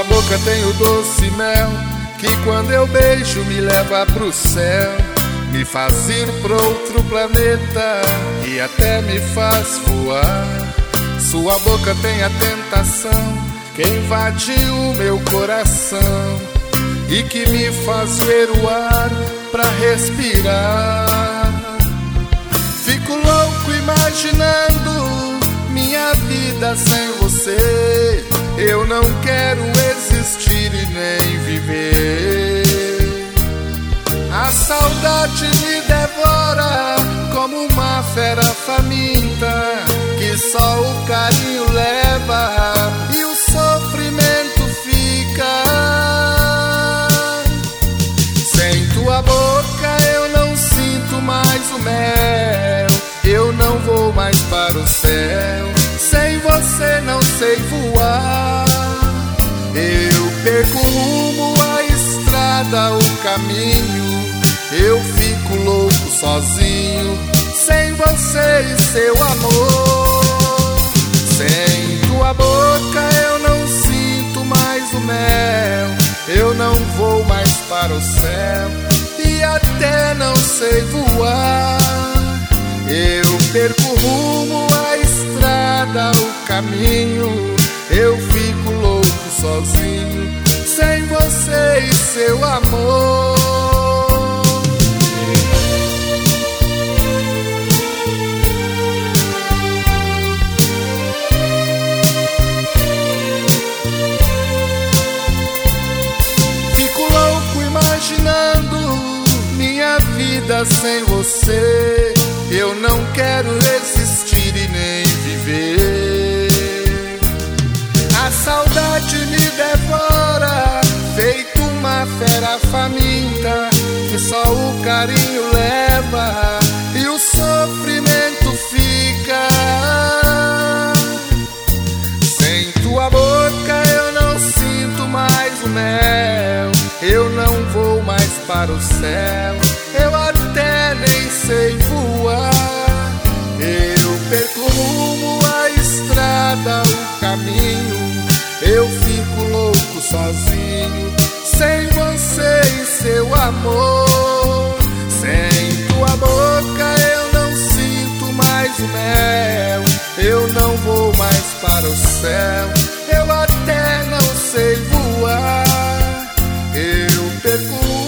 boca tem o doce mel, que quando eu beijo me leva pro céu, me faz ir pra outro planeta e até me faz voar. Sua boca tem a tentação que invade o meu coração e que me faz ver o ar pra respirar. Fico louco imaginando minha vida sem você. Eu não quero existir e nem viver. A saudade me devora como uma fera faminta, que só o carinho leva e o sofrimento fica. Sem tua boca eu não sinto mais o mel, eu não vou mais para o céu. Sem você não sei voar, eu perco o rumo, a estrada, o caminho. Eu fico louco sozinho, sem você e seu amor. Sem tua boca eu não sinto mais o mel, eu não vou mais para o céu e até não sei voar. Eu perco o rumo, a estrada, o caminho. Eu fico louco sozinho, sem você e seu amor. Fico louco imaginando minha vida sem você. Eu não quero existir e nem viver. A saudade me devora, feito uma fera faminta, que só o carinho leva e o sofrimento fica. Sem tua boca eu não sinto mais o mel, eu não vou mais para o céu, eu até nem sei voar. Eu perco o rumo, a estrada, o caminho. Eu fico louco sozinho, sem você e seu amor. Sem tua boca eu não sinto mais o mel, eu não vou mais para o céu, eu até não sei voar. Eu perco